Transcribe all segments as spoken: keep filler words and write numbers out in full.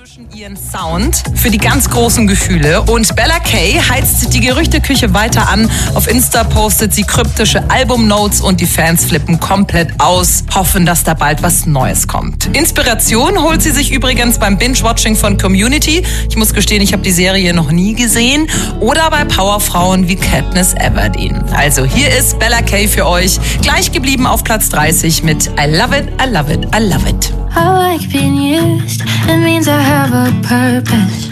Inzwischen ihren Sound für die ganz großen Gefühle und Bella Kay heizt die Gerüchteküche weiter an. Auf Insta postet sie kryptische Albumnotes und die Fans flippen komplett aus, hoffen, dass da bald was Neues kommt. Inspiration holt sie sich übrigens beim Binge-Watching von Community. Ich muss gestehen, ich habe die Serie noch nie gesehen. Oder bei Powerfrauen wie Katniss Everdeen. Also hier ist Bella Kay für euch, gleich geblieben auf Platz dreißig mit I Love It, I Love It, I Love It. I like being used, it means I have a purpose.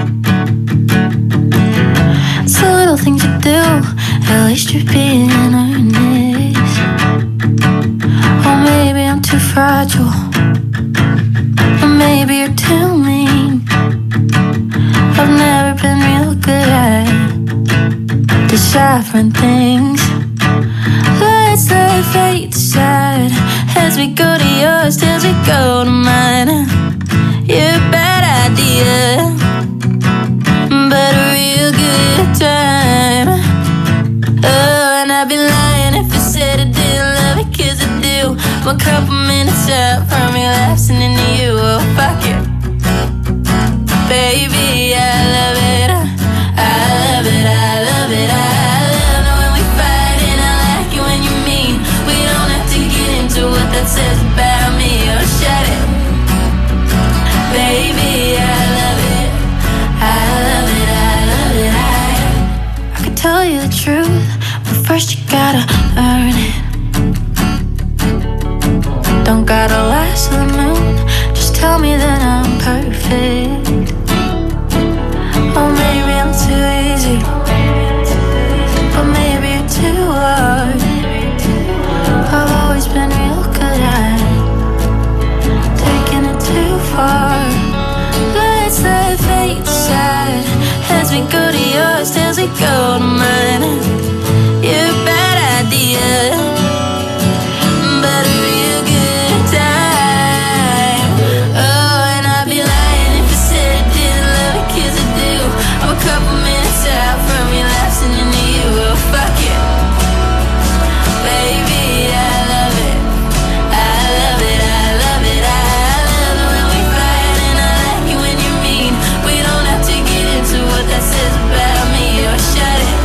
It's a little thing to do, at least you're being earnest. Or maybe I'm too fragile, or maybe you're too mean. I've never been real good at deciphering things. Let's let fate decide as we go to yours, till we go to mine. You're a bad idea, but a real good time. Oh, and I'd be lying if I said I didn't love it, 'cause I do. I'm a couple minutes out from relapsing into you. Oh, fuck it, baby, I love it, I love it, I love it, I love it when we fight, and I like it when you're mean. We don't have to get into what that says about me. Oh, shut it, baby, I love it, I love it, I love it, I I could tell you the truth, but first you gotta earn it. Don't gotta last to the moon, just tell me that I'm perfect. Or maybe I'm too easy, or maybe you're too hard. I've always been real good at taking it too far. Let's let fate decide as we go to yours, till we go to mine. You're a bad idea, but a real good time. Oh, and I'd be lying if I said I didn't love it, 'cause I do. I'm a couple minutes out from relapsing into you. Oh, fuck it, baby, I love it, I love it, I love it, I love it when we fight, and I like it when you're mean. We don't have to get into what that says about me. Oh, shut it,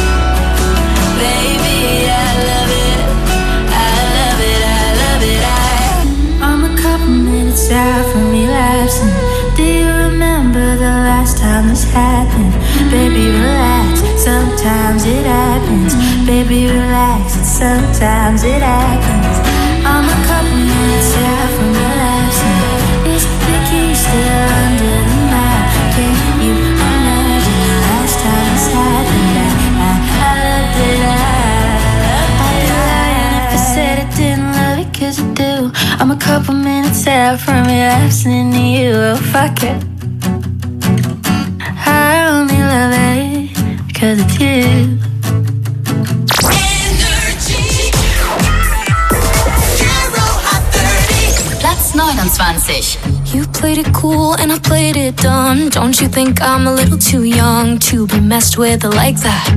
baby, I love it, I love it, I love it, I I'm a couple minutes out from relapsing. Do you remember the last time this happened? Baby, relax, sometimes it happens. Baby, relax, sometimes it happens. I'm a couple minutes out from relapsing. Is the key still under the mat? Can you imagine the last time this happened? I, I loved it, I, I'd be lying if I said I didn't love it, 'cause I do. I'm a couple minutes out from relapsing into you. Oh, fuck it, I only love it 'cause it's you. Platz neunundzwanzig. You played it cool and I played it dumb. Don't you think I'm a little too young to be messed with like that?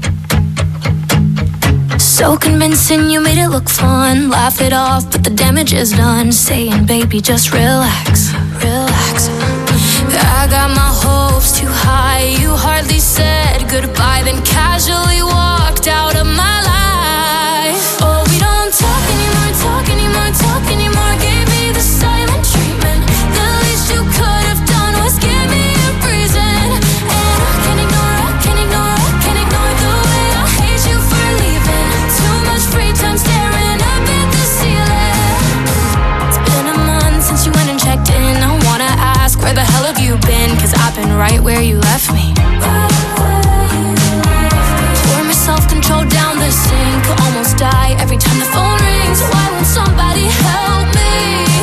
So convincing, you made it look fun. Laugh it off, but the damage is done. Saying, baby, just relax, relax. I got my hopes too high. You hardly said goodbye, then casually walked out of my life. Oh, we don't talk anymore, talk anymore, talk anymore. Gave me the silent treatment. The least you could have done was give me a reason. And I can't ignore, I can't ignore, I can't ignore the way I hate you for leaving. Too much free time staring up at the ceiling. It's been a month since you went and checked in. I wanna ask, where the hell have you been? 'Cause I've been right where you left me. Pour my self-control down the sink. Almost die every time the phone rings. Why won't somebody help me?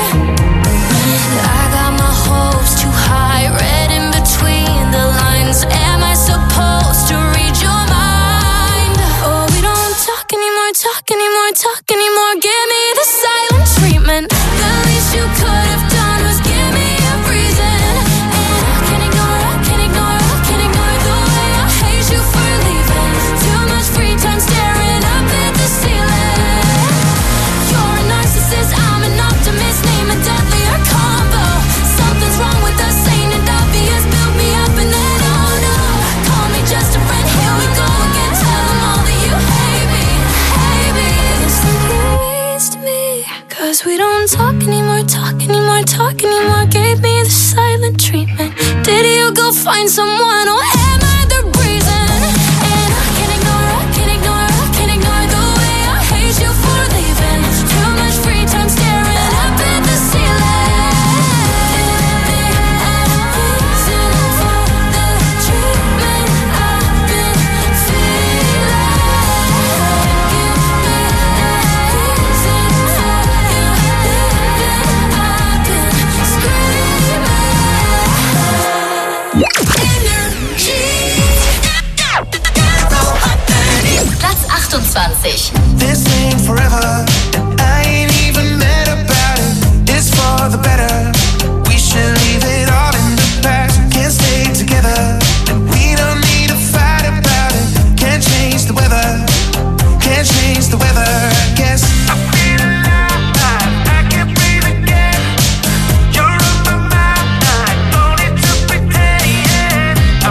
I got my hopes too high, read in between the lines. Am I supposed to read your mind? Oh, we don't talk anymore, talk anymore, talk anymore. Give me the silent treatment. The least you could have done was give me a reason. And I can't ignore, I can't ignore, don't talk anymore, talk anymore, talk anymore. Gave me the silent treatment. Did you go find someone, or am I the reason? And I can't ignore, I can't ignore, I can't ignore the way I hate you for leaving. Too much free time staring up at the ceiling. Platz achtundzwanzig. This ain't forever, and I ain't even mad about it. It's for the better. We should leave it all in the past. Can't stay together, and we don't need to fight about it. Can't change the weather, can't change the weather. I guess I feel alive, I can't breathe again. You're on my mind, don't need to pretend. I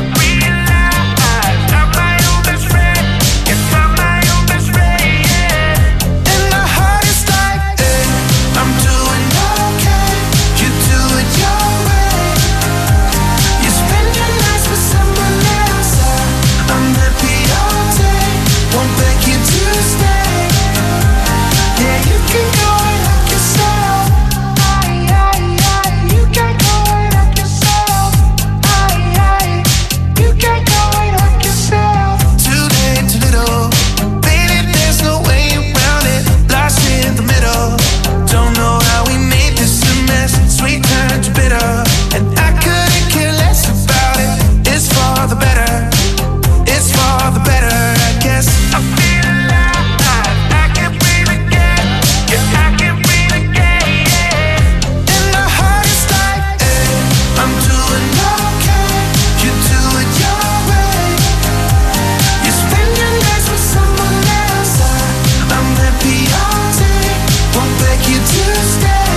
realize I'm my own best friend. Yes, I'm my own best friend. And my heart is like, hey, I'm doing okay. You do it your way. You spend your nights with someone else. I'm happy all day. Won't beg you to stay. Yeah, you can go and help yourself. Aye, aye, aye. You can go and help yourself. Aye, aye. You can go and help yourself. Too late, too little. Baby, there's no way around it. Lost in the middle. Don't know how we made this a mess. Sweet turned to bitter, and I couldn't care less about it. It's for the better. It's for the better, I guess. I feel alive, I can breathe again. Yeah, I can breathe again, yeah. And my heart is like, hey, I'm doing okay. You do it your way. You spend your nights with someone else. I'm happy all day. Won't beg you to stay.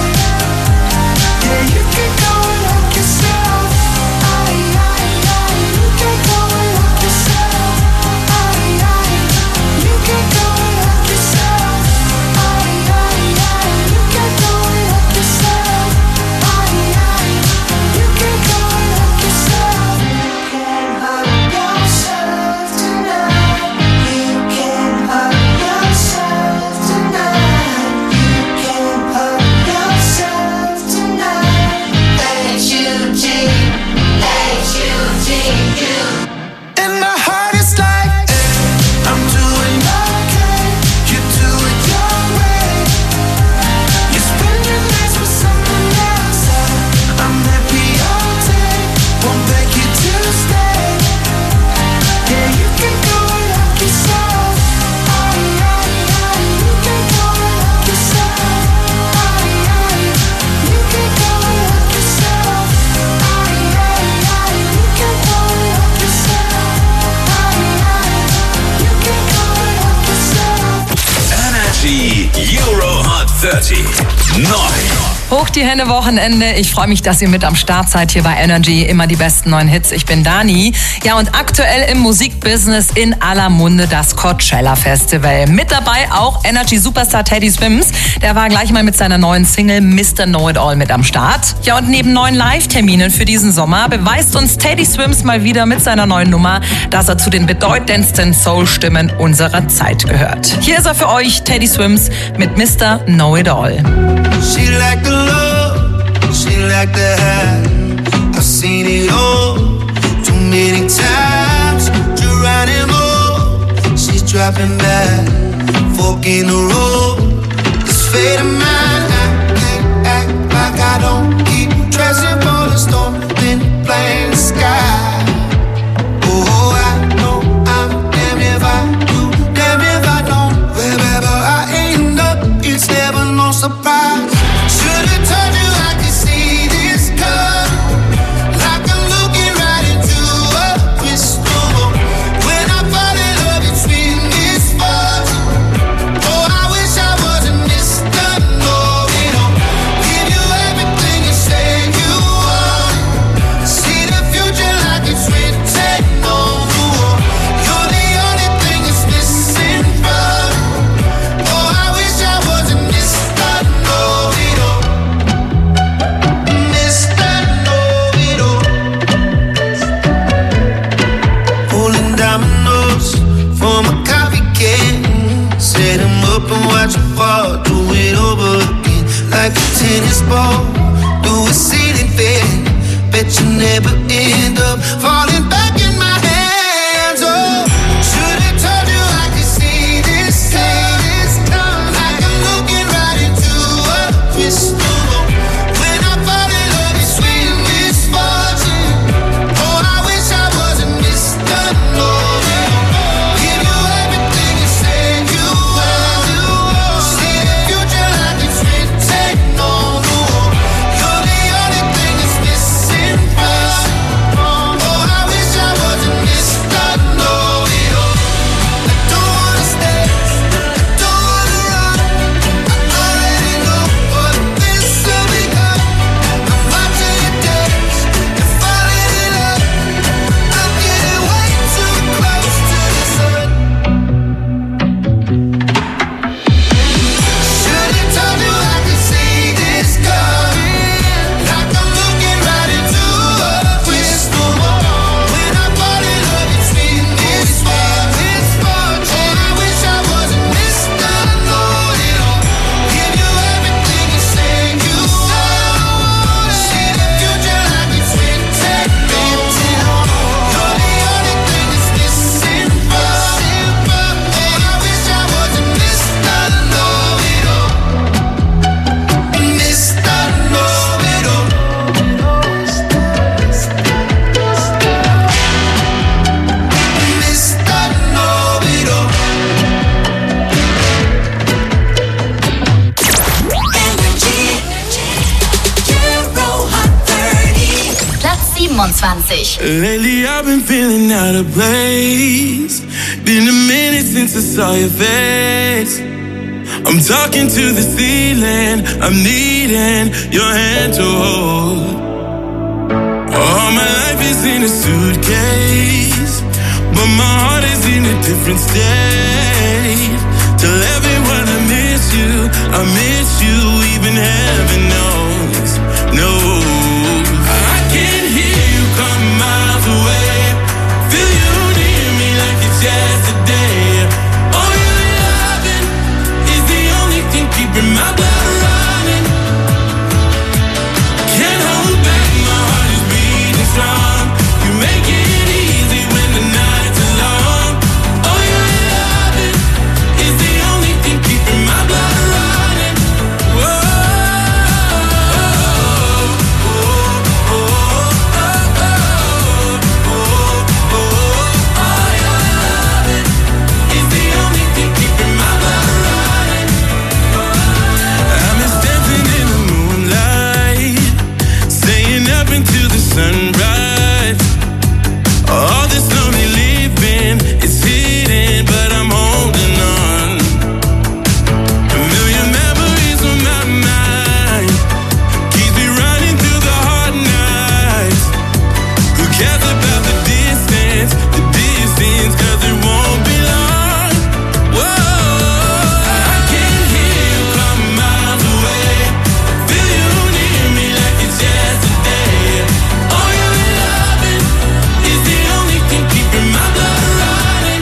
Yeah, you can go and help yourself. Aye, aye, aye. You can go and help yourself. Aye, aye. You can go and help yourself. Aye, aye, aye. You can go and help yourself. Aye, aye. You can go and help yourself. You can help yourself tonight. You can help yourself tonight. You can help yourself tonight. H U G, H U G, you. And my heart is like, hey, I'm doing okay. You do it your way. You spend your nights with someone else. I'm happy all day. Won't beg you to stay. Yeah, you can go and help yourself. Aye, aye, aye. You can go and help yourself. Aye, aye. You can go and help yourself. Aye, aye, aye. You can go and help yourself. Aye, aye. You can go and help yourself. Energy Euro Hot dreißig. Neu. Hoch die Hände Wochenende. Ich freue mich, dass ihr mit am Start seid hier bei Energy. Immer die besten neuen Hits. Ich bin Dani. Ja, und aktuell im Musikbusiness in aller Munde das Coachella Festival. Mit dabei auch Energy Superstar Teddy Swims. Der war gleich mal mit seiner neuen Single Mister Know It All mit am Start. Ja, und neben neuen Live-Terminen für diesen Sommer beweist uns Teddy Swims mal wieder mit seiner neuen Nummer, dass er zu den bedeutendsten Soul-Stimmen unserer Zeit gehört. Hier ist er für euch, Teddy Swims mit Mister Know It All. She like the love, she like the high. I've seen it all too many times. Geronimo, she's dropping back, fork in the road. This fate of mine, I can't act like I don't keep dressing for the storm in plain sky. Oh, I know I'm damned if I do, damned if I don't. Wherever I end up, it's never no surprise. Should've told you I could see this coming, like I'm looking right into a crystal ball. When I fall in love, it's been this far. Oh, I wish I wasn't Mister Know It All. Give you everything you say you want. tennis ball through a ceiling fan. Bet you never end up falling back in my hands. Oh, should've told you I could see this coming. Like I'm looking right into a crystal ball. When I fall in love, it's sweet misfortune. Oh, I wish I wasn't Mister Norman. Give you everything you said you would. See the future like it's written on the wall. You're the only thing that's missing from. Oh, I wish I wasn't Mister Know-it-all. I don't wanna stay, I don't wanna run. I already know what this will become. I'm watching you dance and falling in love. I'm getting way too close to the sun. Should've told you I could see this coming. Like I'm looking right into a crystal ball. When I fall in love, it's in this fortune. Oh, I wish I wasn't Mister Know-it-all. Give you everything you say you would. See the future like it's written on the wall. You're the only thing that's missing from. Oh, I wish I wasn't Mister Know-it-all. Mister Know-it-all. Mister Know-it-all. Platz siebenundzwanzig. Lately I've been feeling out of place. Been a minute since I saw your face. I'm talking to the ceiling. I'm needing your hand to hold. All my life is in a suitcase, but my heart is in a different state. Tell everyone I miss you, I miss you, even heaven knows. No, I can hear you come miles away. Feel you near me like it's yesterday. Oh, your loving is the only thing keeping my blood running. Can't hold back, my heart is beating strong. You make it easy when the nights are long. Oh, your loving is the only thing keeping my blood running. Whoa, oh, oh, oh, oh, oh, oh, oh. Oh, your loving is the only thing keeping my blood running. I miss dancing in the moonlight, staying up into the sunrise. All this lonely living is hidden, but I'm holding on. A million memories on my mind, keeps me running through the hard nights. Who cares about the distance, the distance, cause it won't be long. Whoa, I can hear you come miles away. Feel you near me like it's yesterday. Oh, your loving is the only thing keeping my blood running.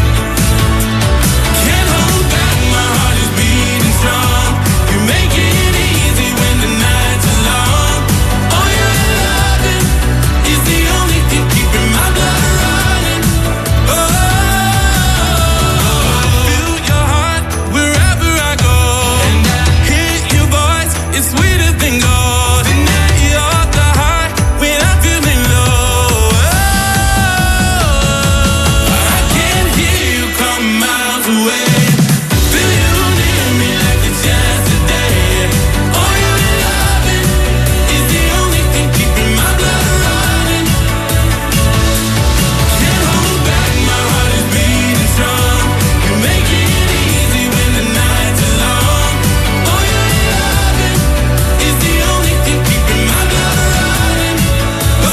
Can't hold back, my heart is beating strong. You make it easy when the nights are long. Oh, your loving is the only thing keeping my blood running. Oh, feel your heart wherever I go, and I hear your voice, it's sweeter than gold. And now you're the heart when I'm feeling low. Oh, I can hear you come miles away. Feel you near me like it's yesterday. Oh, your loving is the only thing keeping my blood running. Can't hold back, my heart is beating strong. You make it easy when the nights are long. Oh, your loving is the only thing keeping my blood running. Oh,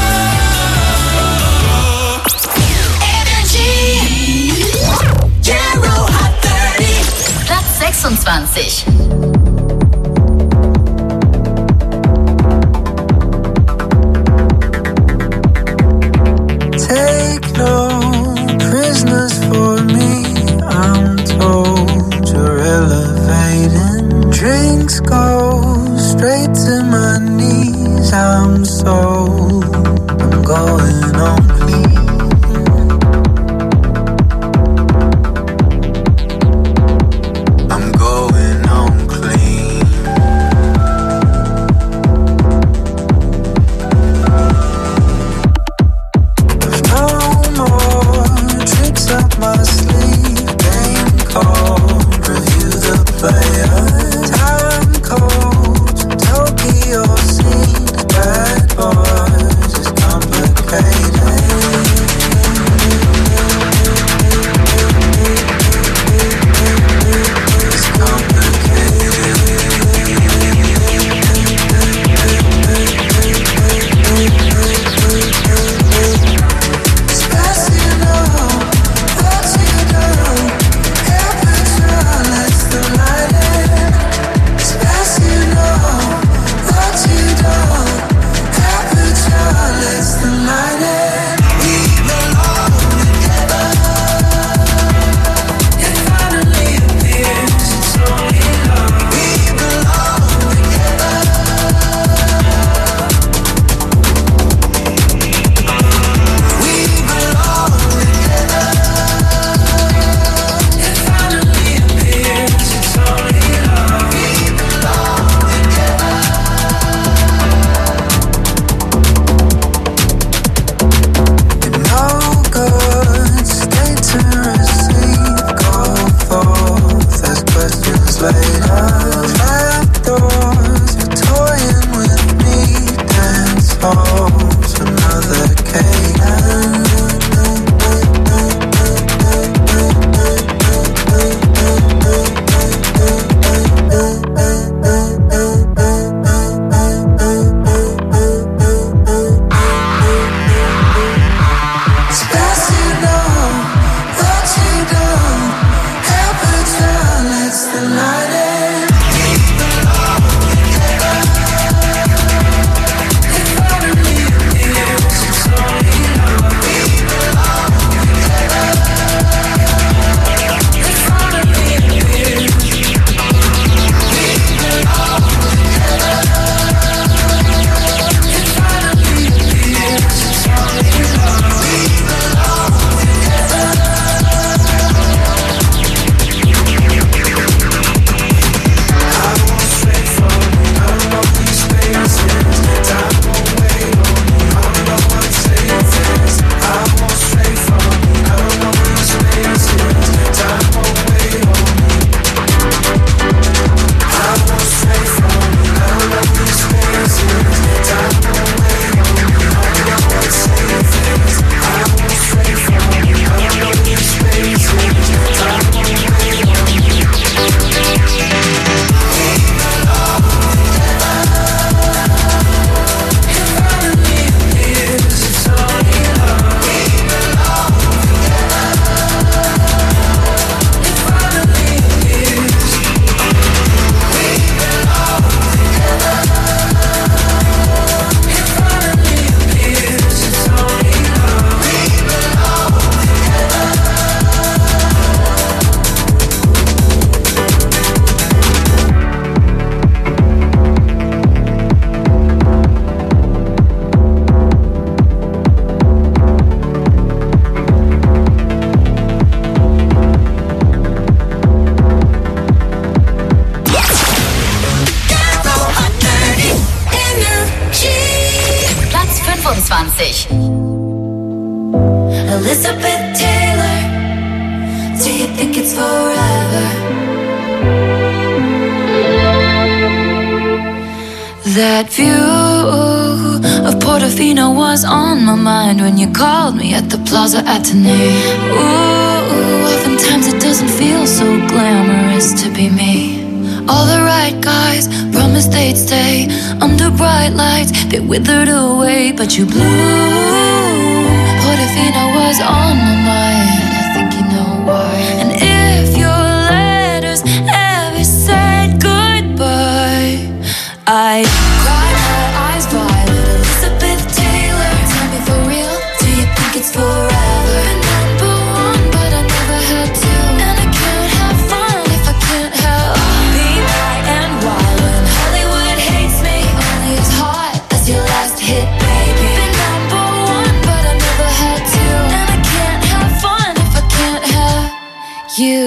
Euro Hot thirty. Platz sechsundzwanzig. Take no prisoners for me. I'm told you're elevating. Drinks go falls, another cake. Elizabeth Taylor, do you think it's forever? That view of Portofino was on my mind when you called me at the Plaza Athénée. Ooh, oftentimes it doesn't feel so glamorous to be me. All the right guys promised they'd stay under bright lights. They withered away, but you blew. Portofino was on my mind, I think you know why. And if your letters ever said goodbye, I'd cry my eyes violet. Elizabeth Taylor, tell me for real, do you think it's forever? Number one, but I never had to. And I can't have fun if I can't help being high and wild. When Hollywood hates me, only as hot as your last hit, baby. Been number one, but I never had to. And I can't have fun if I can't have you.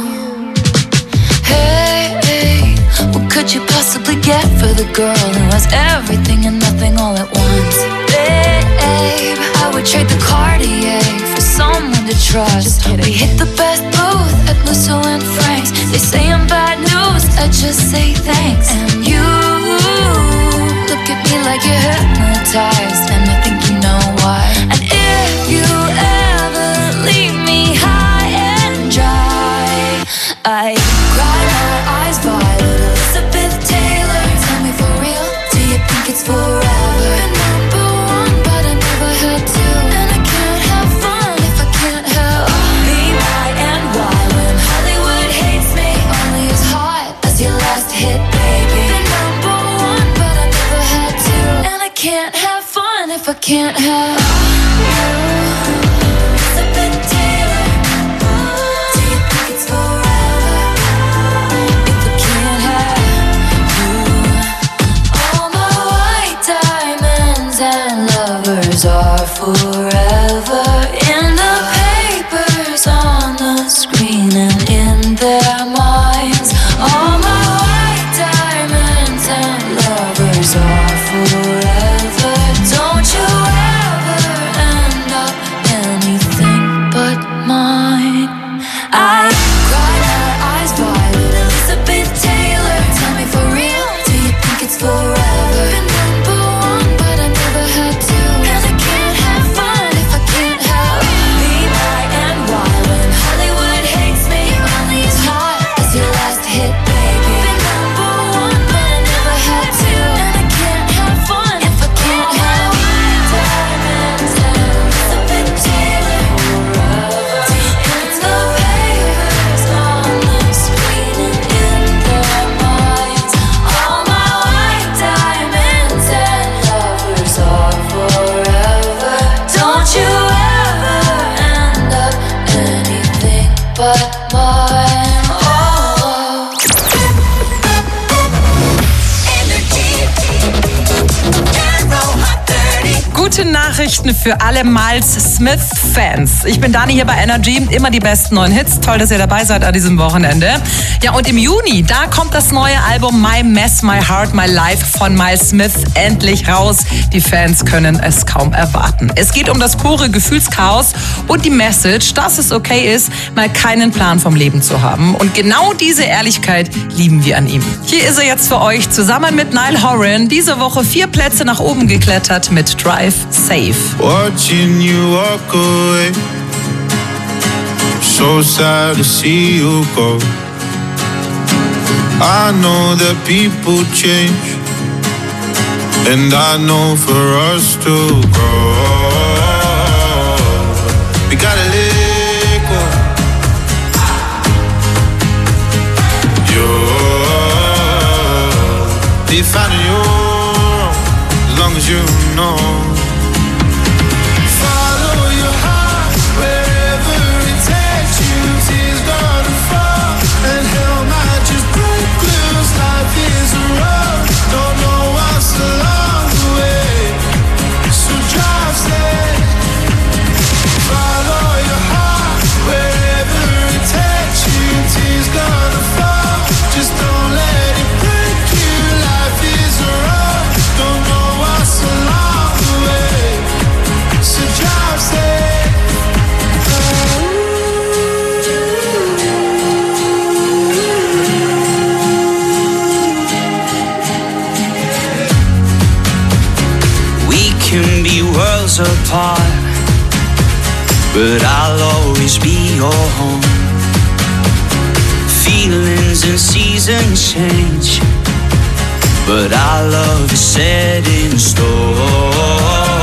Hey, what could you possibly get for the girl who has everything and nothing all at once? Babe, I would trade the Cartier for someone to trust. We hit the best booth at Musso and Frank's. They say I'm bad news, I just say thanks. And you look at me like you're hypnotized, and I think you know why. And if you ever leave me high and dry, I cry my eyes violet. Elizabeth Taylor, tell me for real, do you think it's forever? Number one, but I never had to. And I can't have fun if I can't help being high and wild. When Hollywood hates me, only as hot as your last hit, baby. Been number one, but I never had to. And I can't have fun if I can't have you. Elizabeth Taylor, do you think it's forever? If I can't have you. All my white diamonds and lovers are forever in the papers, on the screen, and in their minds. All my white diamonds and lovers are forever. Don't you ever end up anything but mine. I cry my eyes violet. Elizabeth Taylor, tell me for real, do you think it's forever? Been number one, but I never Gute Nachrichten für alle Miles Smith-Fans. Ich bin Dani hier bei Energy. Immer die besten neuen Hits. Toll, dass ihr dabei seid an diesem Wochenende. Ja, und im Juni, da kommt das neue Album My Mess, My Heart, My Life von Miles Smith endlich raus. Die Fans können es kaum erwarten. Es geht um das pure Gefühlschaos und die Message, dass es okay ist, mal keinen Plan vom Leben zu haben. Und genau diese Ehrlichkeit lieben wir an ihm. Hier ist er jetzt für euch zusammen mit Niall Horan. Diese Woche vier Plätze nach oben geklettert mit Drive Safe. Watching you walk away, so sad to see you go. I know that people change, and I know for us to grow, we gotta let go. You're defining your own, as long as you know. Can be worlds apart, but I'll always be your home. Feelings and seasons change, but our love is set in stone.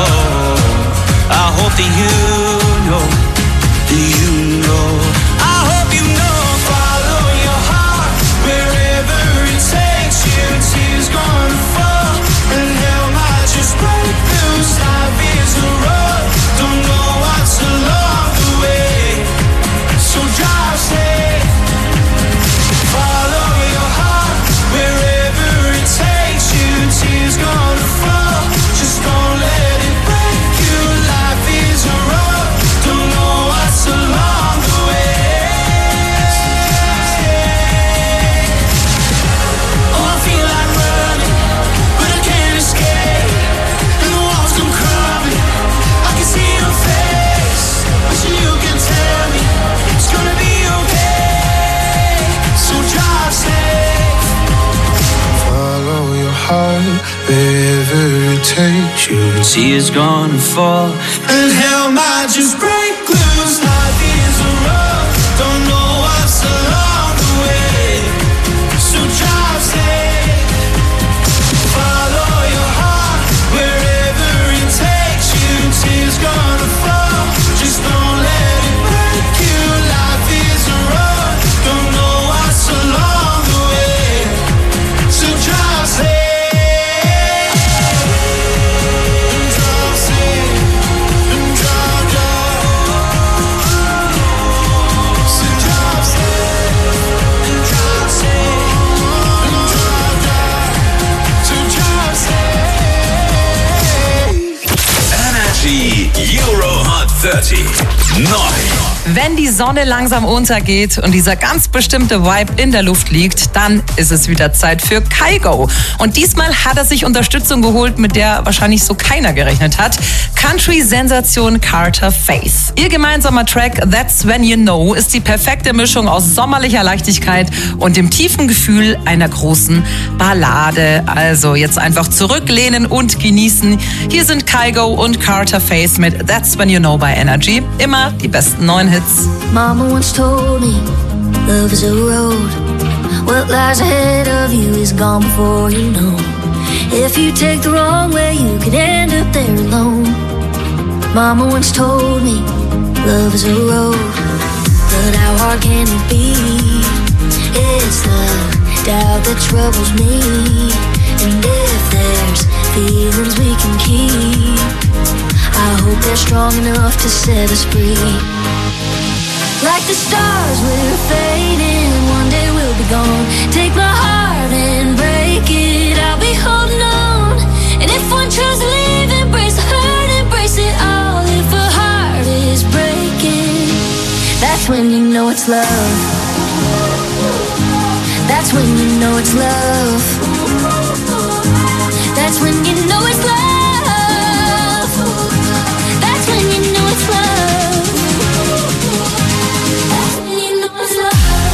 I hope that you know, that you know. I hope you know. Follow your heart wherever it takes you. Tears gonna fall and hell might just break through. Life is a road, don't know what's along the way, so drive safe. Follow your heart wherever it takes you. Tears gonna fall, just don't let it break you. Life is a road, don't know what's along the way. Oh, I feel like running, but I can't escape. And the walls come crumbling, I can see your face, wishing you can tell me it's gonna be okay. So drive safe. Follow your heart wherever it takes you. Tears gonna fall And hell might just break loose. Life is a road, don't know what's along the way, so drive safe. Follow your heart wherever it takes you. Tears gonna fall, just don't let it break you. Life is a road, don't know what's along the way, so drive safe. Drive safe, drive, drive. So drive safe, drive safe, drive, drive. So drive safe. Energy Euro Hot dreißig. Neu. Wenn die Sonne langsam untergeht und dieser ganz bestimmte Vibe in der Luft liegt, dann ist es wieder Zeit für Kygo. Und diesmal hat er sich Unterstützung geholt, mit der wahrscheinlich so keiner gerechnet hat. Country-Sensation Carter Faith. Ihr gemeinsamer Track That's When You Know ist die perfekte Mischung aus sommerlicher Leichtigkeit und dem tiefen Gefühl einer großen Ballade. Also jetzt einfach zurücklehnen und genießen. Hier sind Kygo und Carter Faith mit That's When You Know bei Energy. Immer die besten neuen Hits. Mama once told me, love is a road. What lies ahead of you is gone before you know. If you take the wrong way, you could end up there alone. Mama once told me, love is a road. But how hard can it be? It's the doubt that troubles me. And if there's feelings we can keep, I hope they're strong enough to set us free. Like the stars, we're fading, one day we'll be gone. Take my heart and break it, I'll be holding on. And if one tries to leave, embrace the hurt and when you know it's love. That's when you know it's love. That's when you know it's love. That's when you know it's love. That's when you know it's love.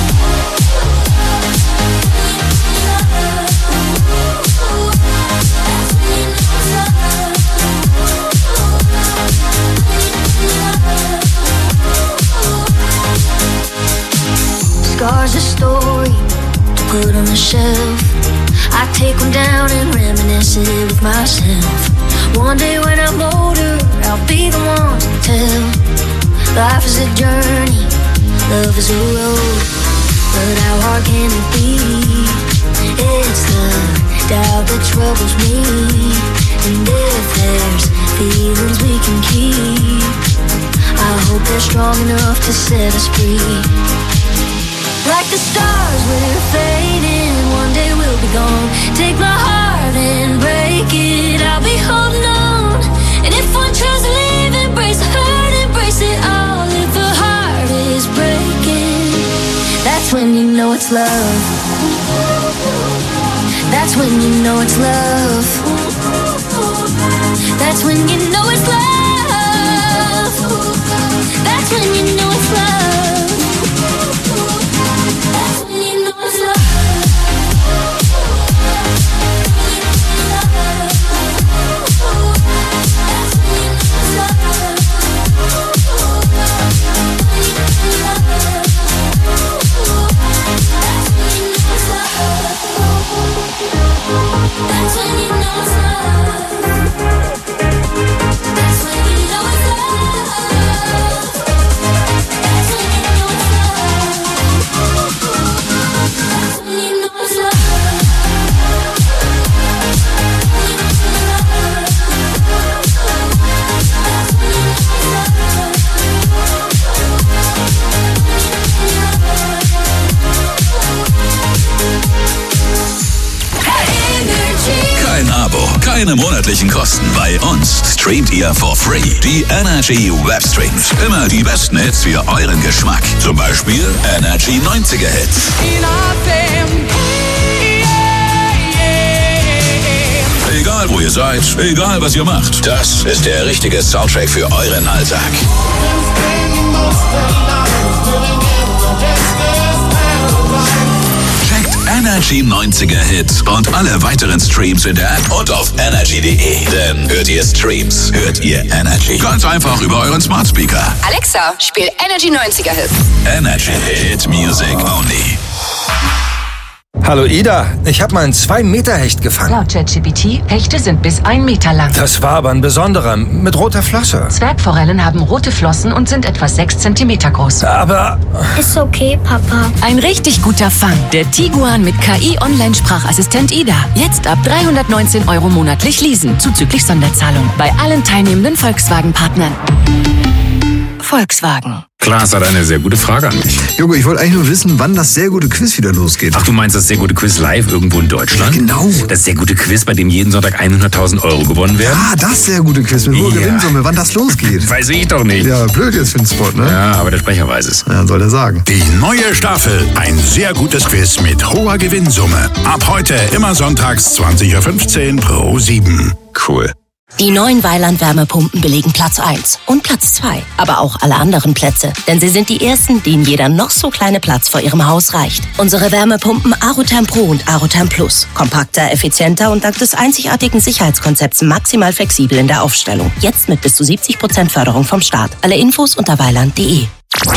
Scars a story to put on the shelf. I take them down and reminisce it with myself. One day when I'm older, I'll be the one to tell. Life is a journey, love is a road, but how hard can it be? It's the doubt that troubles me. And if there's feelings we can keep, I hope they're strong enough to set us free. Like the stars, we're fading, one day we'll be gone. Take my heart and break it, I'll be holding on. And if one tries to leave, embrace the hurt, embrace it all. If a heart is breaking, that's when you know it's love. That's when you know it's love. That's when you know it's love. That's when you know it's love. That's when you know it's love. That's when you know it's love. That's when you know it's love. That's when you know it's love. That's when you know it's love. Kein Abo, keine monatlichen Kosten. Bei uns streamt ihr for free die Energy Webstreams. Immer die besten Hits für euren Geschmack. Zum Beispiel Energy neunziger Hits. Egal wo ihr seid, egal was ihr macht, das ist der richtige Soundtrack für euren Alltag. Checkt Energy neunziger Hits und alle weiteren Streams in der App und auf energy punkt de. Denn hört ihr Streams, hört ihr Energy. Ganz einfach über euren Smart Speaker. Alexa, spiel Energy neunziger Hits. Energy Hit Music Only. Hallo Ida, ich habe mal einen zwei Meter Hecht gefangen. Laut ChatGPT, Hechte sind bis ein Meter lang. Das war aber ein besonderer, mit roter Flosse. Zwergforellen haben rote Flossen und sind etwa sechs Zentimeter groß. Aber... Ist okay, Papa. Ein richtig guter Fang. Der Tiguan mit K I-Online-Sprachassistent Ida. Jetzt ab dreihundertneunzehn Euro monatlich leasen, zuzüglich Sonderzahlung. Bei allen teilnehmenden Volkswagen-Partnern. Volkswagen. Klaas hat eine sehr gute Frage an mich. Junge, ich wollte eigentlich nur wissen, wann das sehr gute Quiz wieder losgeht. Ach, du meinst das sehr gute Quiz live irgendwo in Deutschland? Ja, genau. Das sehr gute Quiz, bei dem jeden Sonntag hunderttausend Euro gewonnen werden? Ah, das sehr gute Quiz mit hoher Ja. Gewinnsumme, wann das losgeht. Weiß ich doch nicht. Ja, blöd jetzt für den Spot, ne? Ja, aber der Sprecher weiß es. Ja, soll er sagen. Die neue Staffel. Ein sehr gutes Quiz mit hoher Gewinnsumme. Ab heute immer sonntags zwanzig Uhr fünfzehn pro sieben. Cool. Die neuen Weiland-Wärmepumpen belegen Platz eins und Platz zwei, aber auch alle anderen Plätze. Denn sie sind die ersten, denen jeder noch so kleine Platz vor ihrem Haus reicht. Unsere Wärmepumpen Arotherm Pro und Arotherm Plus. Kompakter, effizienter und dank des einzigartigen Sicherheitskonzepts maximal flexibel in der Aufstellung. Jetzt mit bis zu siebzig Prozent Förderung vom Staat. Alle Infos unter weiland punkt de.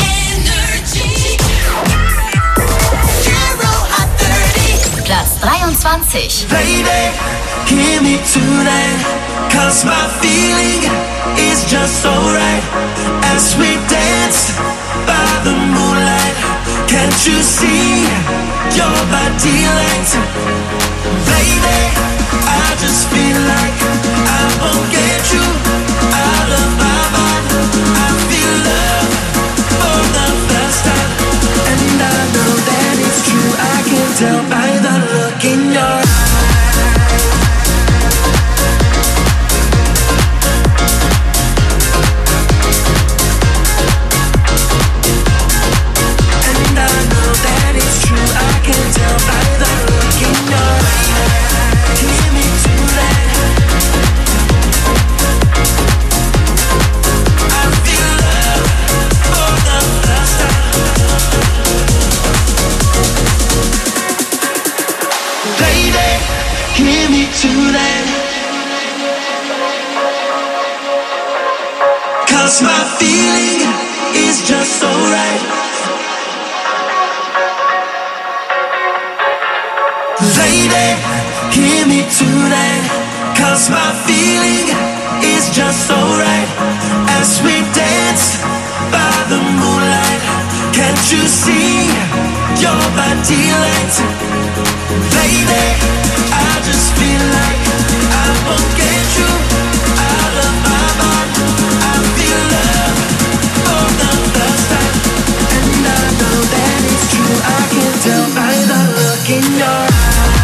Platz dreiundzwanzig. Baby, hear me tonight, cause my feeling is just so right. As we dance by the moonlight, can't you see your body light? Baby, I just feel like I won't get you out of my mind. I feel love for the first time, and I know that it's true. I can tell by the look in your eyes. 'cause my feeling is just so right. Lady, hear me tonight, 'cause my feeling is just so right. As we dance by the moonlight, can't you see your body light? Lady, I just feel like I won't get you out of my mind. I feel love for the first time, and I know that it's true. I can tell by the look in your eyes.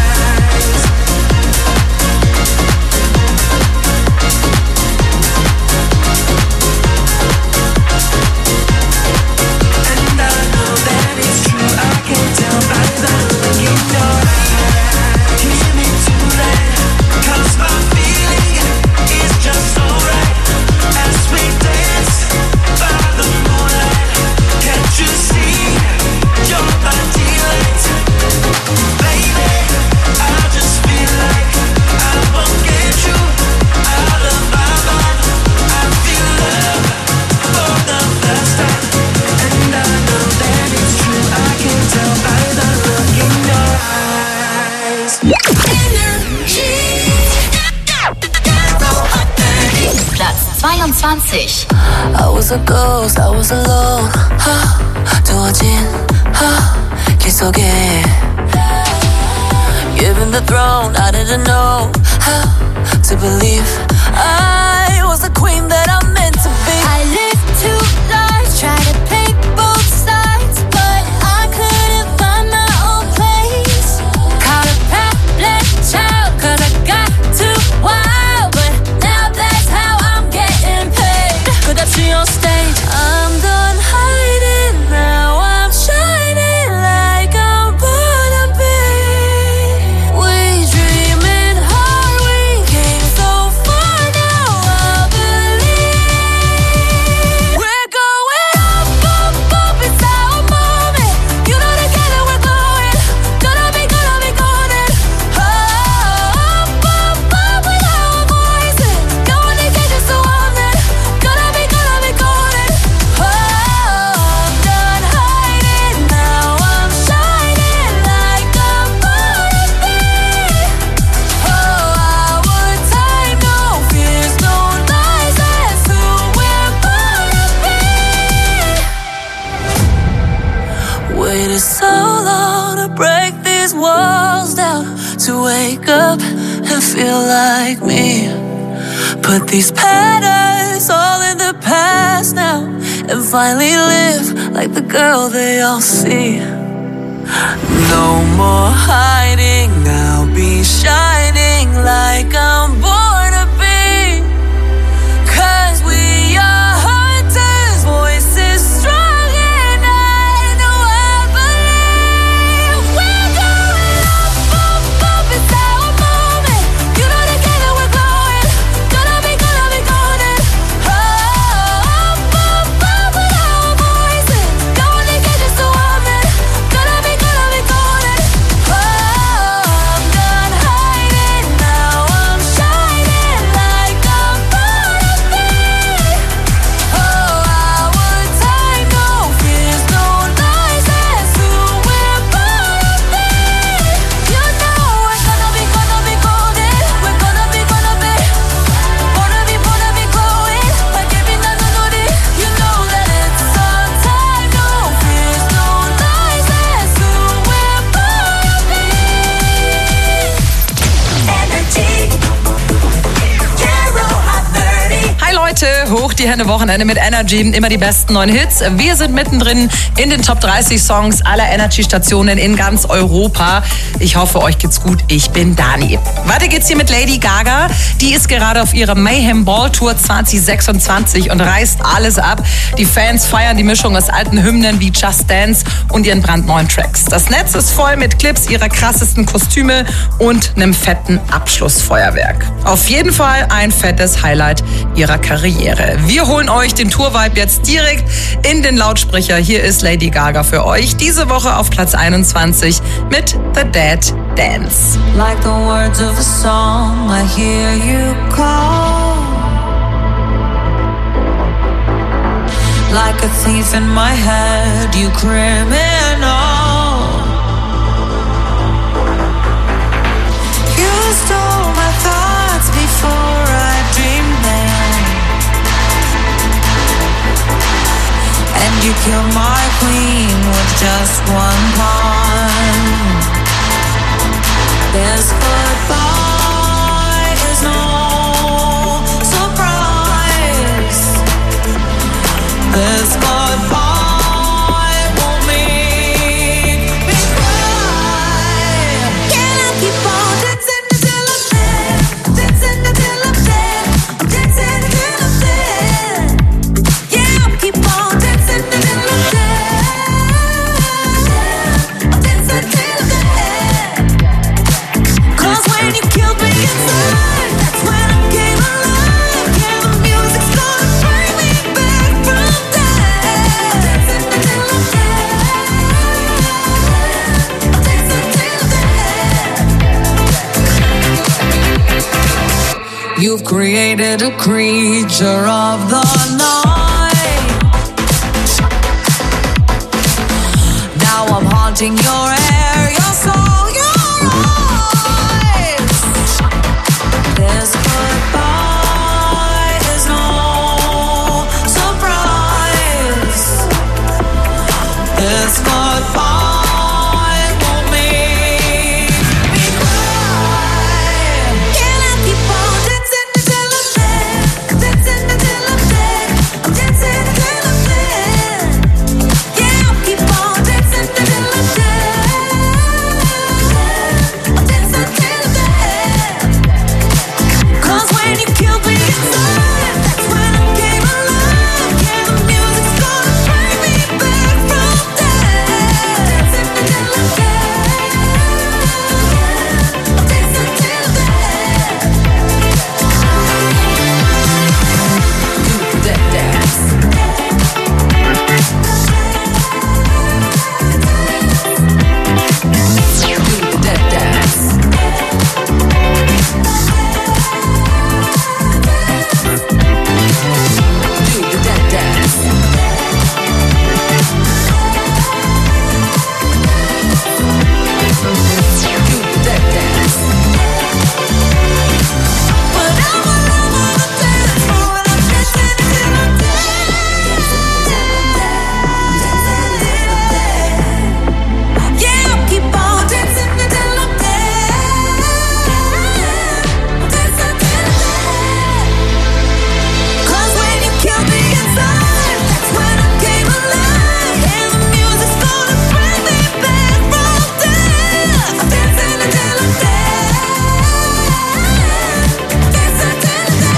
zweiundzwanzig. I was a ghost, I was alone. 하, 두어진 하, 길 속에 Given the throne, I didn't know how to believe I was the queen that I'm meant to be. I lived two lives, tried to play both sides, but I couldn't find my own place. Caught a problem child, 'cause I got too wild, but now that's how I'm getting paid. 끝없이 on stage, I'm done hiding now. I'm shining like I'm born to be. We dreaming hard, we came so far now. I believe we're going up, up, up. It's our moment. You know together we're going. Gonna be, gonna be golden. Up, up, up with our voices. Going to get you so on it. Gonna be, gonna be golden. Oh, I'm done hiding now. I'm shining like I'm born to be. Oh, our time, no fears, no lies. That's who we're born to be. Waited so long to break these walls down, to wake up and feel like me. Put these patterns all in the past now, and finally live like the girl they all see. No more hiding, I'll be shining like I'm born to be. 'Cause we are hunters, voices strong, and I know I believe we're going up, up, up. It's our moment. You know together we're going. Gonna be, gonna be golden. Oh, up, up, up with our voices. Going to get you so on it. Gonna be, gonna be golden. Oh, I'm done hiding now. I'm shining like I'm born to be. Oh, our time, no fears, no lies. That's who we're born to be. You know we're gonna be, gonna be golden. We're gonna be, gonna be, gonna be, gonna be glowing like every night on the You know that it's our time, no fears, no lies. That's who we're born to be. Energy. Caro Hot thirty. Hi Leute, hoch die Hände, Wochenende mit Energy, immer die besten neuen Hits. Wir sind mittendrin in den Top dreißig Songs aller Energy-Stationen in ganz Europa. Ich hoffe, euch geht's gut. Ich bin Dani. Weiter geht's hier mit Lady Gaga. Die ist gerade auf ihrer Mayhem Ball Tour zwanzig sechsundzwanzig und reißt alles ab. Die Fans feiern die Mischung aus alten Hymnen wie Just Dance und ihren brandneuen Tracks. Das Netz ist voll mit Clips ihrer krassesten Kostüme und einem fetten Abschlussfeuerwerk. Auf jeden Fall ein fettes Highlight ihrer Karriere. Wir holen euch den Tour-Vibe jetzt direkt in den Lautsprecher. Hier ist Lady Gaga für euch. Diese Woche auf Platz einundzwanzig mit The Dead Dance. Like the words of a song, I hear you call. like a thief in my head, you criminal. You stole my thoughts before I dreamed them, and you killed my queen with just one pawn. This goodbye is no surprise. This goodbye won't make me cry. Can I keep on dancing until I'm dead? Dancing until I'm dead. I'm dancing until I'm dead. Yeah, I'll keep on dancing until I'm dead. I'm dancing until I'm dead. 'Cause when you killed me inside, that's when I came alive. Yeah, the music's gonna bring me back from death. Dancing until I'm dead. I'm dancing until I'm dead. You've created a creature of the night. Now I'm haunting your hair, your soul, your eyes. This goodbye is no surprise. This goodbye won't make me cry. Can I keep on dancing until I'm dead? Dancing until I'm dead. I'm dancing until I'm dead. Yeah, I'll keep on dancing until I'm dead. I'm dancing until I'm dead. 'Cause when you killed me inside, that's when I came alive. Yeah, the music's gonna bring me back from death. Dancing until I'm dead. I'm dancing until I'm dead. Do that dance. Do that dance. Do that dance. Do that dance. But I'm all over the dance floor and I'm dancing until I'm dead. Yeah, I'll keep on dancing until I'm dead. Dancing until I'm dead. 'Cause when you killed me inside, that's when I came alive. Yeah, the music's gonna bring me back from death. I'm dancing until I'm dead. Dancing until I'm dead.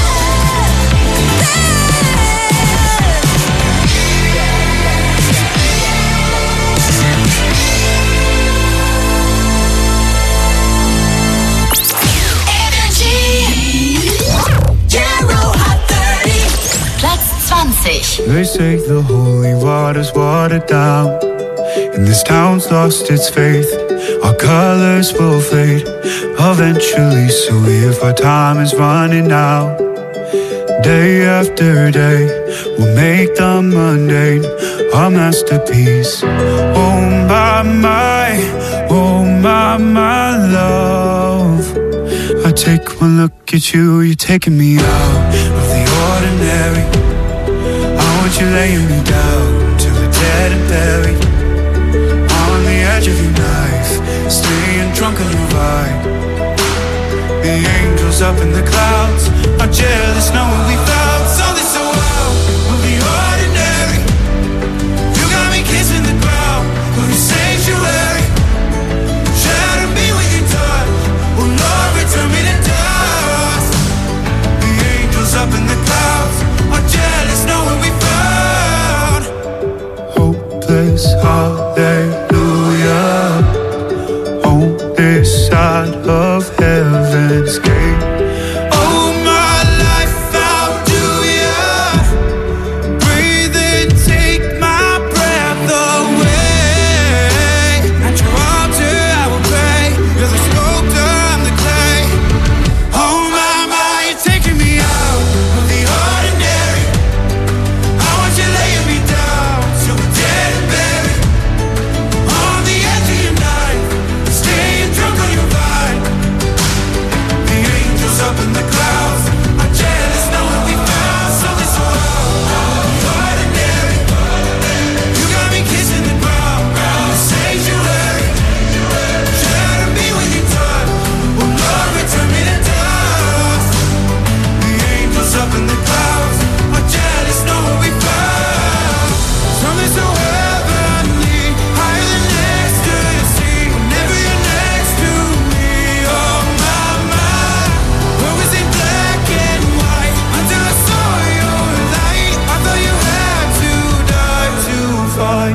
Platz zwanzig. They say the holy water's watered down, and this town's lost its faith. Our colors will fade eventually, so if our time is running out, day after day, we'll make the mundane our masterpiece. Oh my, my, oh my, my love. I take one look at you, you're taking me out of the ordinary. I want you laying me down till we're dead and buried, on the edge of your knife, staying drunk on your ride. The angels up in the clouds are jealous knowing we found something so wild of the ordinary. You got me kissing the ground of your sanctuary. Shatter me with your touch, oh Lord, return me to dust. The angels up in the clouds are jealous knowing we found hopeless hallelujah on this side of heaven's gate. Oh, my life found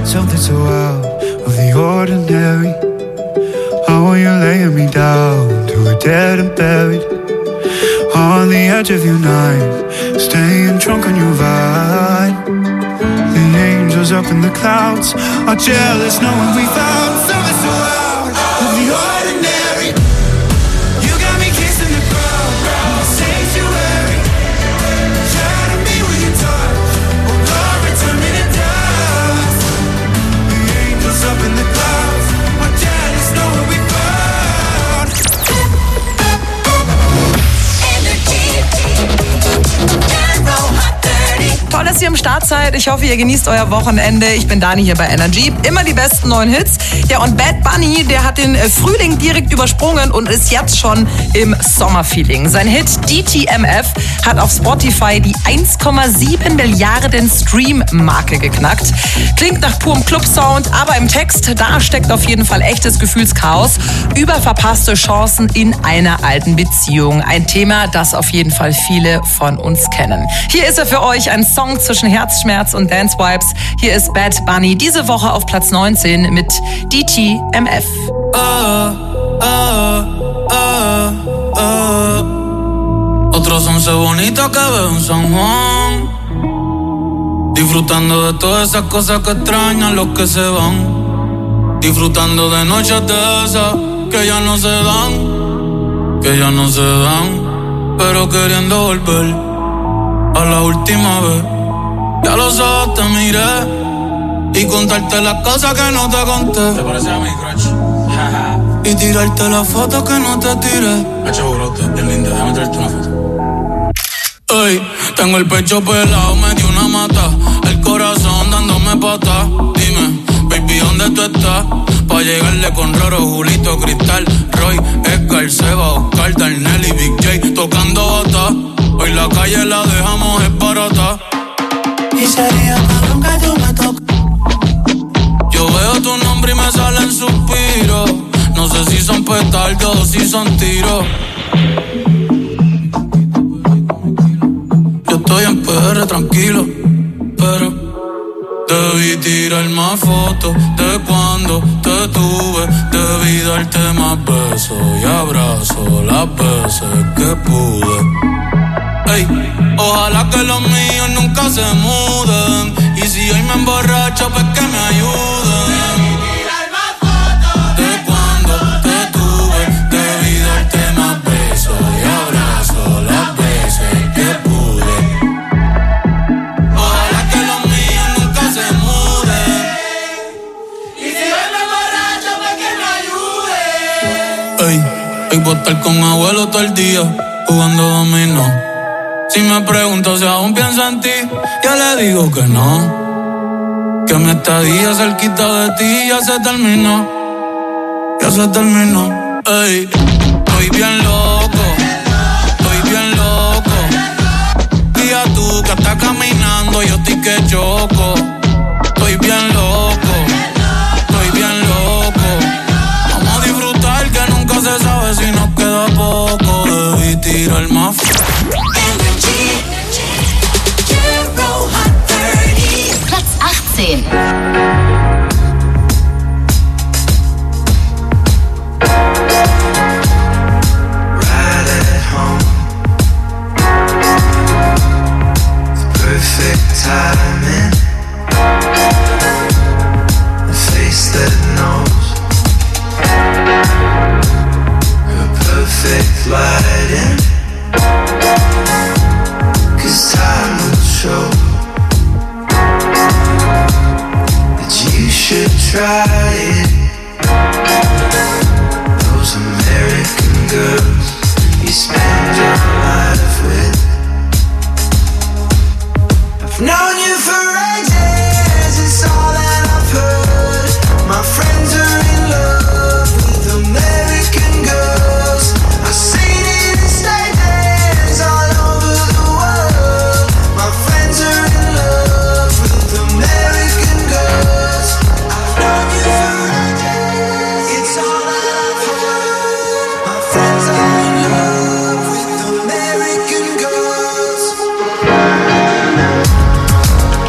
something so out of the ordinary. How are you laying me down to a dead and buried? On the edge of your night, staying drunk on your vine. The angels up in the clouds are jealous knowing we found something so out of the ordinary. You got me kissing the ground, sanctuary. Shadow me with your touch, oh Lord, return me to dust. The angels up in the clouds are jealous knowing we found. Toll, dass ihr am Start seid. Ich hoffe, ihr genießt euer Wochenende. Ich bin Dani hier bei Energy. Immer die besten neuen Hits. Ja, und Bad Bunny, der hat den Frühling direkt übersprungen und ist jetzt schon im Sommerfeeling. Sein Hit D T M F hat auf Spotify die eins Komma sieben Milliarden Stream-Marke geknackt. Klingt nach purem Club-Sound, aber im Text, da steckt auf jeden Fall echtes Gefühlschaos über verpasste Chancen in einer alten Beziehung. Ein Thema, das auf jeden Fall viele von uns kennen. Hier ist er für euch, ein Song zwischen Herzschmerz und Dance Vibes. Hier ist Bad Bunny, diese Woche auf Platz neunzehn mit D T M F. Oh, oh, oh, oh. Otros once bonitos que veo en San Juan, disfrutando de todas esas cosas que extrañan los que se van, disfrutando de noches de esas que ya no se dan, que ya no se dan, pero queriendo volver a la última vez. Ya los ojos te miré y contarte las cosas que no te conté. ¿Te parece a mi crush? Y tirarte las fotos que no te tiré. Hacho, brote, es linda, déjame traerte una foto. Ey, tengo el pecho pelado, me dio una mata, el corazón dándome pata. Dime, baby, ¿dónde tú estás? Pa' llegarle con Roro, Julito, Cristal, Roy, Edgar, Seba, Oscar, Darnell y Big J tocando bata. Hoy la calle la dejamos es barata. Y sería malo que tú me toques. Yo veo tu nombre y me salen suspiros. No sé si son petardos o si son tiros. Yo estoy en P R tranquilo, pero debí tirar más fotos de cuando te tuve. Debí darte más besos y abrazos las veces que pude. Ey, ojalá que los míos nunca se muden. Y si hoy me emborracho, pues que me ayuden. De cuando te tuve, debí darte más besos y abrazos las veces que pude. Ojalá que los míos nunca se muden. Y si hoy me emborracho, pues que me ayuden. Ey, hoy voy a estar con abuelo todo el día jugando dominó. Si me pregunto si aún pienso en ti, yo le digo que no. Que mi estadía cerquita de ti ya se terminó. Ya se terminó. Ey, estoy bien loco. Estoy bien loco. Día tú que estás caminando, yo estoy que choco. Estoy bien loco. Estoy bien loco. Vamos a disfrutar que nunca se sabe si nos queda poco. Debí tirar más. Platz achtzehn. Right at home, perfect timing, a face that knows, her perfect lighting, 'cause time will show that you should try it. Those American girls you spend your life with. I've known you for ages, it's all that I've heard. My friends are in love with American girls. I've seen it in stages all over the world. My friends are in love with American girls. I've known you for ages, it's all that I've heard. My friends are in love with American girls.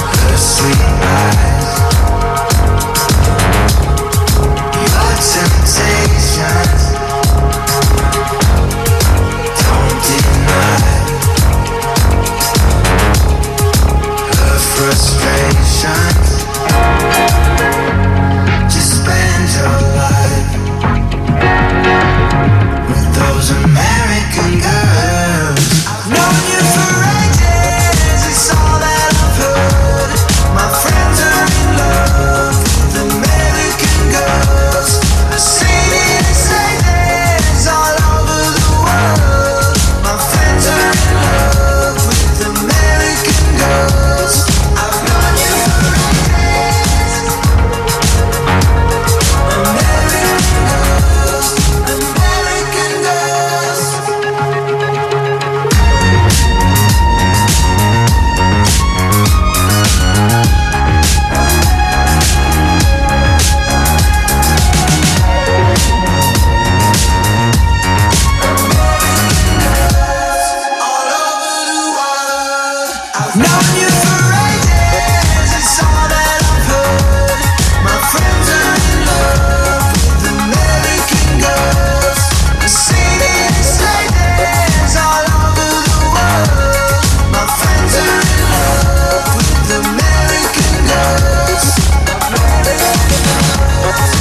known you for ages, it's all that I've heard. My friends are in love with American girls. Mercedes ladies all over the world. My friends are in love with American girls. American girls.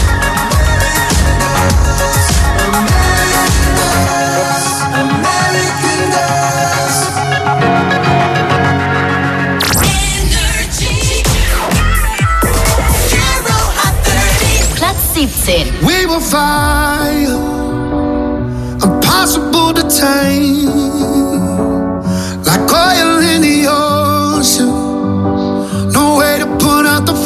American girls. Energy. Hero Hot thirty. Platz siebzehn. We will fire, impossible to tame, like oil in the ocean, no way to put out the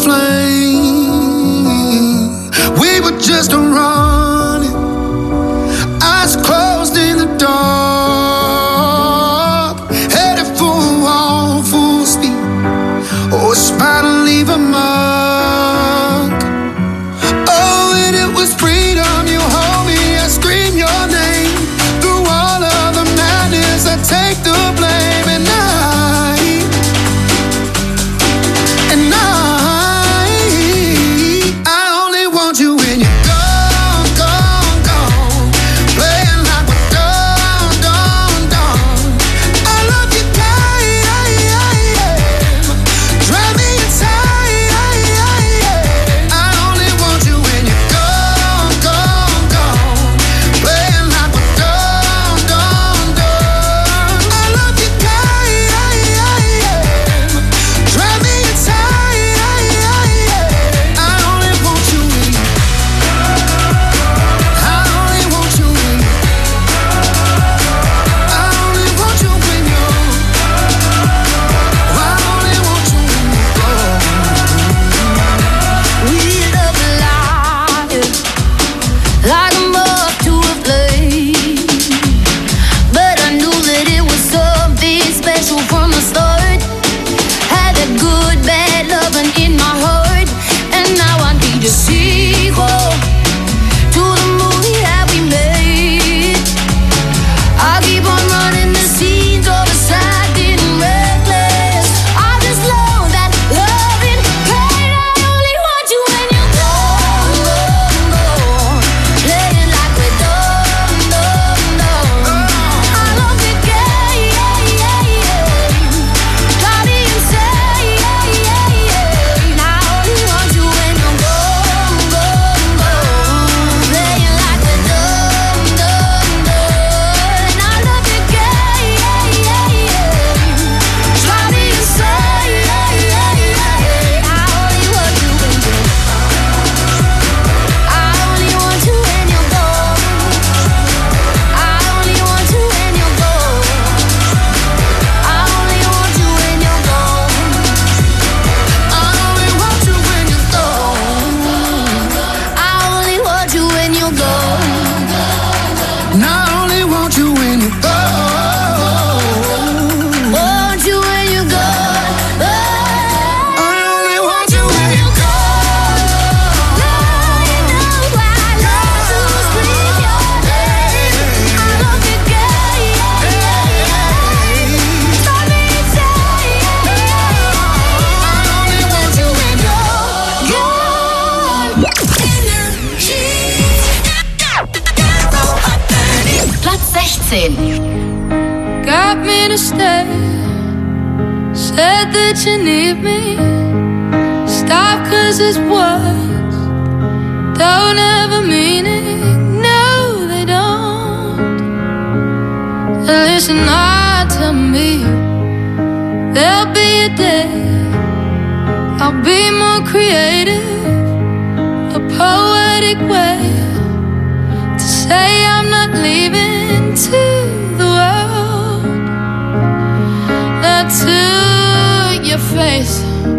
flame. We were just running, eyes closed in the dark, headed for a wall full speed. Oh, it's bound to leave a mark. Oh, and it was freedom. You hold me, I scream your name. Through all of the madness, I take the blame. And I, and I, I only want you when you're gone, gone, gone. Playing like we're done, done, done. I love you, tight, drive me inside. I only want you when you're gone, gone, gone. Playing like we're done, done, done. I love you, tight, drive me inside. I only want you when you. I only want you when you. I only want you when you. I only want you when you go. We love life like a moth to a flame, but I knew that it was something special from the start. Had that good, bad loving in my heart, and now I need a sequel to the movie that we made. I keep on running the scenes of us acting reckless. I just love that loving pain. I only want you when you're gone, gone, gone. Playing like we're done, done, done. I love the game, drive me insane. I only want you when you're gone, gone, gone. Playing like we're done, done, done. I love the game, drive me insane. I only want you when you're. I only want you when you're gone. I only want you when you're gone. I only want you when you're gone. I only want you when you're gone. I only want you when you're gone. And I only want you when you're gone. Want you when you're gone. I only want you when you're gone. I know I love to scream your name. I love the game. Drive me insane. I only want you when you're gone. Platz sechzehn. Got me to stay. Said that you need me. Stop cause it's words don't ever mean it. No, they don't. Listen hard to me. There'll be a day I'll be more creative, a poetic way to say I'm not leaving to the world. Not to your face.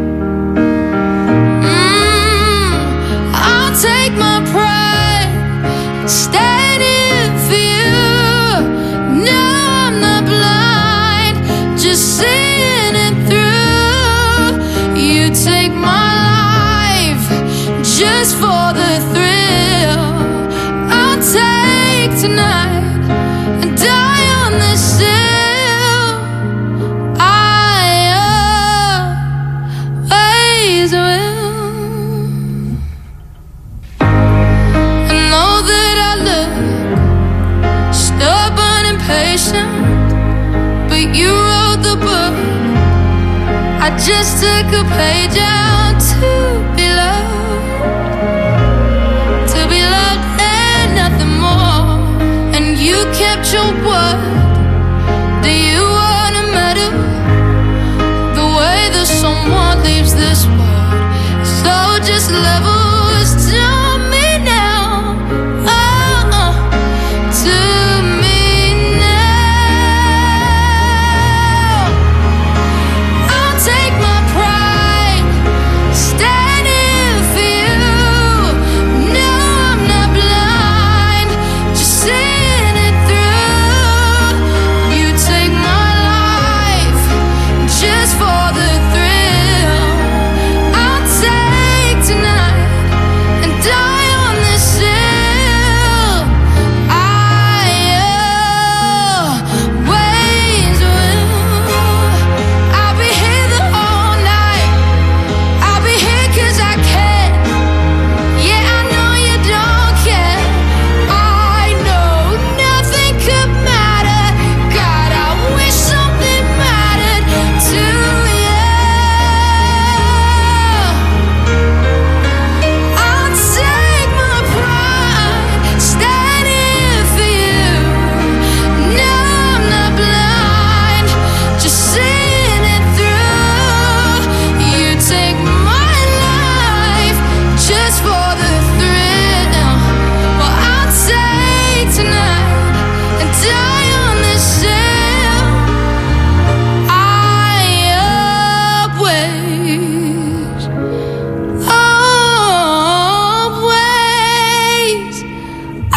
Mm, I'll take my pride, stand in for you. No, I'm not blind, just seeing it through. You take my life just for the thrill. I'll take tonight and die on this hill. I just took a page out to be loved, to be loved and nothing more. And you kept your word. Do you wanna matter the way that someone leaves this world? So just levels to me now, oh, oh, to me now. I'll take my pride, standing for you. No, I'm not blind, just seeing it through. You take my life just for the thrill. I'll take tonight and die on this hill. I always will. I'll be here the whole night. I'll be here 'cause I can. Yeah, I know you don't care. I know nothing could matter. God, I wish something mattered to you. I'll take my pride, standing for you. No, I'm not blind, just seeing it through. You take my life just for the thrill. Well, I'll take tonight and die on this hill. I always, always, I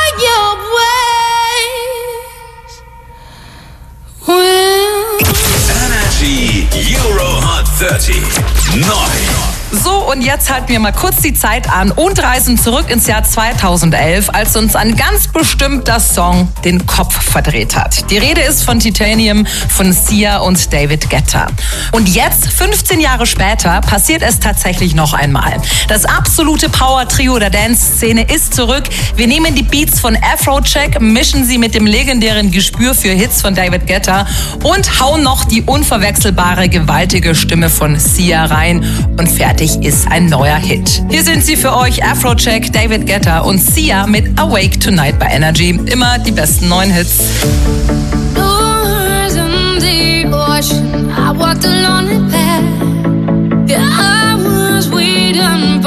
always will. Energy Euro Hot thirty. Neu. So, und jetzt halten wir mal kurz die Zeit an und reisen zurück ins Jahr zweitausendelf, als uns ein ganz bestimmter Song den Kopf verdreht hat. Die Rede ist von Titanium von Sia und David Guetta. Und jetzt, fünfzehn Jahre später, passiert es tatsächlich noch einmal. Das absolute Power-Trio der Dance-Szene ist zurück. Wir nehmen die Beats von Afrojack, mischen sie mit dem legendären Gespür für Hits von David Guetta und hauen noch die unverwechselbare, gewaltige Stimme von Sia rein. Und fertig ist ein neuer Hit. Hier sind sie für euch, Afrojack, David Guetta und Sia mit Awake Tonight bei Energy. Immer die besten neuen Hits. Doors in the ocean, I walked a lonely path. Yeah, I was waiting.